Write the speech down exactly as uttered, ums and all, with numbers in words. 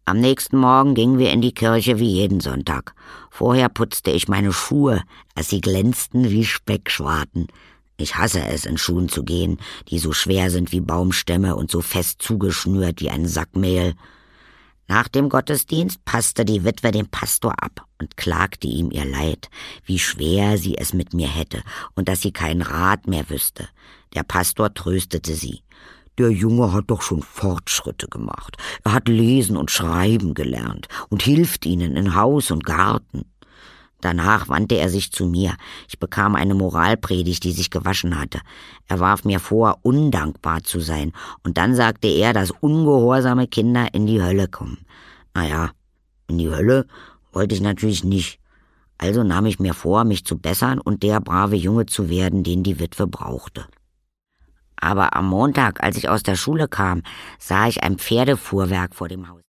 Am nächsten Morgen gingen wir in die Kirche wie jeden Sonntag. Vorher putzte ich meine Schuhe, als sie glänzten wie Speckschwarten. Ich hasse es, in Schuhen zu gehen, die so schwer sind wie Baumstämme und so fest zugeschnürt wie ein Sack Mehl. Nach dem Gottesdienst passte die Witwe den Pastor ab und klagte ihm ihr Leid, wie schwer sie es mit mir hätte und dass sie keinen Rat mehr wüsste. Der Pastor tröstete sie. Der Junge hat doch schon Fortschritte gemacht. Er hat lesen und schreiben gelernt und hilft ihnen in Haus und Garten. Danach wandte er sich zu mir. Ich bekam eine Moralpredigt, die sich gewaschen hatte. Er warf mir vor, undankbar zu sein. Und dann sagte er, dass ungehorsame Kinder in die Hölle kommen. Naja, in die Hölle wollte ich natürlich nicht. Also nahm ich mir vor, mich zu bessern und der brave Junge zu werden, den die Witwe brauchte. Aber am Montag, als ich aus der Schule kam, sah ich ein Pferdefuhrwerk vor dem Haus.